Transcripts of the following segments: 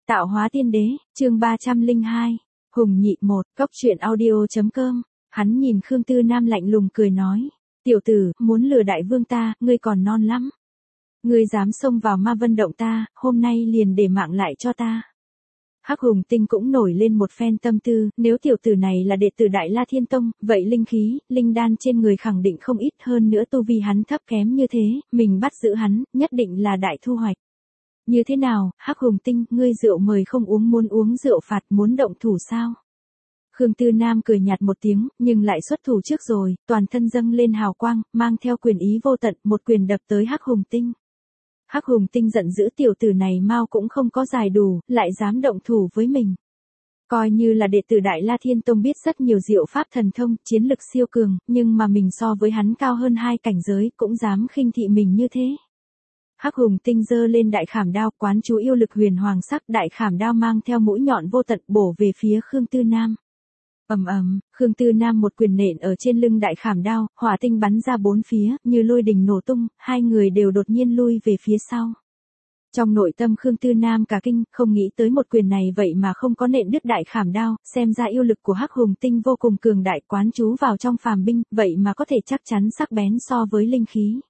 Tạo hóa tiên đế, chương 302. Hùng nhị 1, cốc truyện audio.com. Hắn nhìn Khương Tư Nam lạnh lùng cười nói. Tiểu tử, muốn lừa đại vương ta, ngươi còn non lắm. Ngươi dám xông vào ma vân động ta, hôm nay liền để mạng lại cho ta. Hắc Hùng Tinh cũng nổi lên một phen tâm tư, nếu tiểu tử này là đệ tử Đại La Thiên Tông, vậy linh khí, linh đan trên người khẳng định không ít hơn nữa tu vi hắn thấp kém như thế, mình bắt giữ hắn, nhất định là đại thu hoạch. Như thế nào, Hắc Hùng Tinh, ngươi rượu mời không uống muốn uống rượu phạt muốn động thủ sao? Khương Tư Nam cười nhạt một tiếng, nhưng lại xuất thủ trước rồi, toàn thân dâng lên hào quang, mang theo quyền ý vô tận, một quyền đập tới Hắc Hùng Tinh. Hắc Hùng Tinh giận dữ tiểu tử này mau cũng không có dài đủ, lại dám động thủ với mình. Coi như là đệ tử Đại La Thiên Tông biết rất nhiều diệu pháp thần thông, chiến lực siêu cường, nhưng mà mình so với hắn cao hơn 2 cảnh giới, cũng dám khinh thị mình như thế. Hắc Hùng Tinh giơ lên đại khảm đao, quán chú yêu lực huyền hoàng sắc, đại khảm đao mang theo mũi nhọn vô tận bổ về phía Khương Tư Nam. Ầm ầm, Khương Tư Nam một quyền nện ở trên lưng đại khảm đao, hỏa tinh bắn ra bốn phía, như lôi đình nổ tung, hai người đều đột nhiên lui về phía sau. Trong nội tâm Khương Tư Nam cả kinh, không nghĩ tới một quyền này vậy mà không có nện đứt đại khảm đao, xem ra yêu lực của Hắc Hùng Tinh vô cùng cường đại, quán chú vào trong phàm binh, vậy mà có thể chắc chắn sắc bén so với linh khí.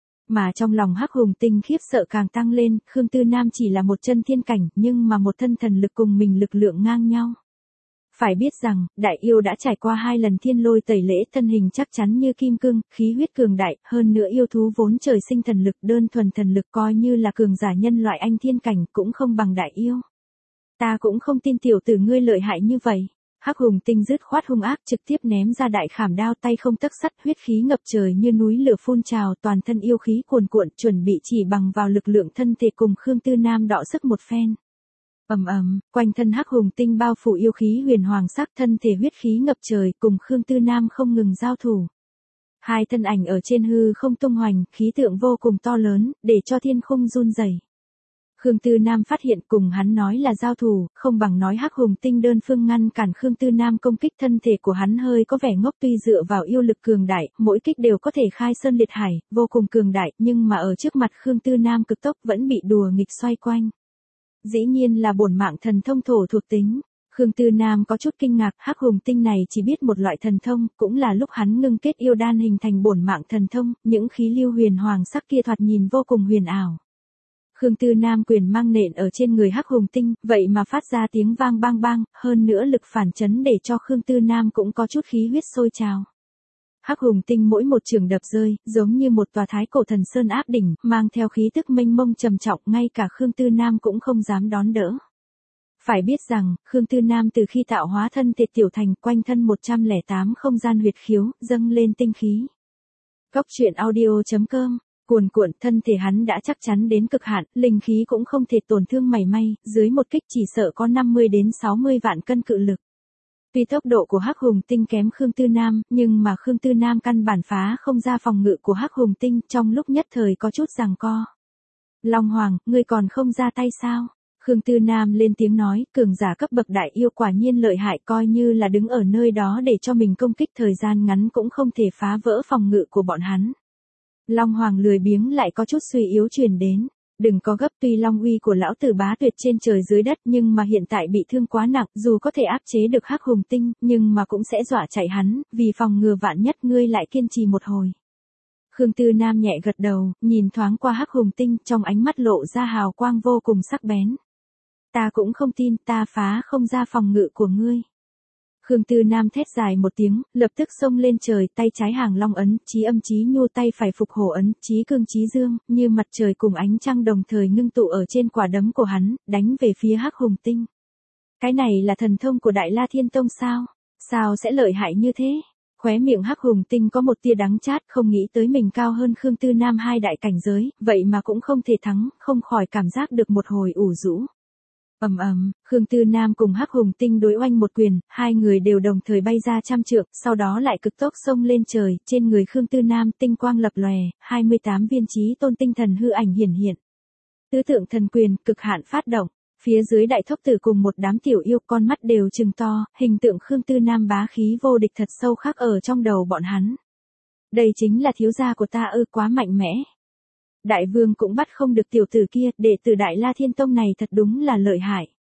Mà trong lòng Hắc Hùng Tinh khiếp sợ càng tăng lên, Khương Tư Nam chỉ là một chân thiên cảnh, nhưng mà một thân thần lực cùng mình lực lượng ngang nhau. Phải biết rằng, đại yêu đã trải qua 2 lần thiên lôi tẩy lễ, thân hình chắc chắn như kim cương, khí huyết cường đại, hơn nữa yêu thú vốn trời sinh thần lực, đơn thuần thần lực coi như là cường giả nhân loại anh thiên cảnh cũng không bằng đại yêu. Ta cũng không tin tiểu tử ngươi lợi hại như vậy. Hắc Hùng Tinh dứt khoát hung ác trực tiếp ném ra đại khảm đao, tay không tấc sắt, huyết khí ngập trời như núi lửa phun trào, toàn thân yêu khí cuồn cuộn, chuẩn bị chỉ bằng vào lực lượng thân thể cùng Khương Tư Nam đọ sức một phen. Ầm ầm, quanh thân Hắc Hùng Tinh bao phủ yêu khí huyền hoàng sắc, thân thể huyết khí ngập trời, cùng Khương Tư Nam không ngừng giao thủ. Hai thân ảnh ở trên hư không tung hoành, khí tượng vô cùng to lớn, để cho thiên khung run rẩy. Khương Tư Nam phát hiện cùng hắn nói là giao thủ, không bằng nói Hắc Hùng Tinh đơn phương ngăn cản Khương Tư Nam công kích, thân thể của hắn hơi có vẻ ngốc, tuy dựa vào yêu lực cường đại, mỗi kích đều có thể khai sơn liệt hải, vô cùng cường đại, nhưng mà ở trước mặt Khương Tư Nam cực tốc vẫn bị đùa nghịch xoay quanh. Dĩ nhiên là bổn mạng thần thông thổ thuộc tính. Khương Tư Nam có chút kinh ngạc, Hắc Hùng Tinh này chỉ biết một loại thần thông, cũng là lúc hắn ngưng kết yêu đan hình thành bổn mạng thần thông, những khí lưu huyền hoàng sắc kia thoạt nhìn vô cùng huyền ảo. Khương Tư Nam quyền mang nện ở trên người Hắc Hùng Tinh, vậy mà phát ra tiếng vang bang bang, hơn nữa lực phản chấn để cho Khương Tư Nam cũng có chút khí huyết sôi trào. Hắc Hùng Tinh mỗi một trường đập rơi, giống như một tòa thái cổ thần sơn áp đỉnh, mang theo khí tức mênh mông trầm trọng, ngay cả Khương Tư Nam cũng không dám đón đỡ. Phải biết rằng, Khương Tư Nam từ khi tạo hóa thân thể tiểu thành, quanh thân 108 không gian huyệt khiếu, dâng lên tinh khí. Cốc truyện audio.com. Cuồn cuộn, thân thể hắn đã chắc chắn đến cực hạn, linh khí cũng không thể tổn thương mảy may, dưới một kích chỉ sợ có 50 đến 60 vạn cân cự lực. Tuy tốc độ của Hắc Hùng Tinh kém Khương Tư Nam, nhưng mà Khương Tư Nam căn bản phá không ra phòng ngự của Hắc Hùng Tinh, trong lúc nhất thời có chút giằng co. Long Hoàng, ngươi còn không ra tay sao? Khương Tư Nam lên tiếng nói, cường giả cấp bậc đại yêu quả nhiên lợi hại, coi như là đứng ở nơi đó để cho mình công kích thời gian ngắn cũng không thể phá vỡ phòng ngự của bọn hắn. Long Hoàng lười biếng lại có chút suy yếu truyền đến. Đừng có gấp, tuy long uy của lão tử bá tuyệt trên trời dưới đất, nhưng mà hiện tại bị thương quá nặng, dù có thể áp chế được Hắc Hùng Tinh, nhưng mà cũng sẽ dọa chạy hắn, vì phòng ngừa vạn nhất ngươi lại kiên trì một hồi. Khương Tư Nam nhẹ gật đầu, nhìn thoáng qua Hắc Hùng Tinh, trong ánh mắt lộ ra hào quang vô cùng sắc bén. Ta cũng không tin, ta phá không ra phòng ngự của ngươi. Khương Tư Nam thét dài một tiếng, lập tức xông lên trời, tay trái hàng long ấn, chí âm chí nhu, tay phải phục hổ ấn, chí cương chí dương, như mặt trời cùng ánh trăng đồng thời ngưng tụ ở trên quả đấm của hắn, đánh về phía Hắc Hùng Tinh. Cái này là thần thông của Đại La Thiên Tông sao? Sao sẽ lợi hại như thế? Khóe miệng Hắc Hùng Tinh có một tia đắng chát, không nghĩ tới mình cao hơn Khương Tư Nam 2 đại cảnh giới, vậy mà cũng không thể thắng, không khỏi cảm giác được một hồi ủ rũ. Ầm ầm, Khương Tư Nam cùng Hắc Hùng Tinh đối oanh một quyền, hai người đều đồng thời bay ra trăm trượng, sau đó lại cực tốc xông lên trời, trên người Khương Tư Nam tinh quang lập lòe, 28 viên chí tôn tinh thần hư ảnh hiển hiện. Tứ tượng thần quyền cực hạn phát động, phía dưới đại thốc tử cùng một đám tiểu yêu, con mắt đều trừng to, hình tượng Khương Tư Nam bá khí vô địch thật sâu khắc ở trong đầu bọn hắn. Đây chính là thiếu gia của ta ư, quá mạnh mẽ. Đại vương cũng bắt không được tiểu tử kia, đệ tử Đại La Thiên Tông này thật đúng là lợi hại.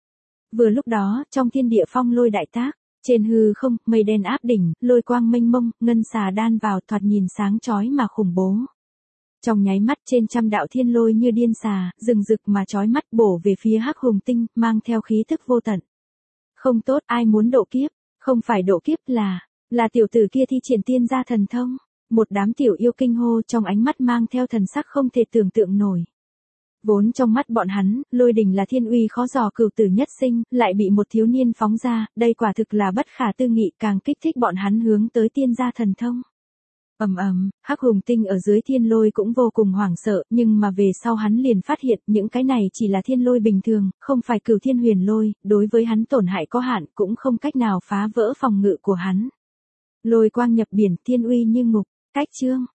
Vừa lúc đó, trong thiên địa phong lôi đại tác, trên hư không, mây đen áp đỉnh, lôi quang mênh mông, ngân xà đan vào thoạt nhìn sáng chói mà khủng bố. Trong nháy mắt trên trăm đạo thiên lôi như điên xà, rừng rực mà chói mắt bổ về phía Hắc Hùng Tinh, mang theo khí tức vô tận. Không tốt, ai muốn độ kiếp, không phải độ kiếp là tiểu tử kia thi triển tiên gia thần thông. Một đám tiểu yêu kinh hô trong ánh mắt mang theo thần sắc không thể tưởng tượng nổi. Vốn trong mắt bọn hắn, lôi đình là thiên uy khó dò cửu tử nhất sinh, lại bị một thiếu niên phóng ra, đây quả thực là bất khả tư nghị, càng kích thích bọn hắn hướng tới tiên gia thần thông. Hắc Hùng Tinh ở dưới thiên lôi cũng vô cùng hoảng sợ, nhưng mà về sau hắn liền phát hiện những cái này chỉ là thiên lôi bình thường, không phải cửu thiên huyền lôi, đối với hắn tổn hại có hạn, cũng không cách nào phá vỡ phòng ngự của hắn. Lôi quang nhập biển, thiên uy như ngục, cách chương.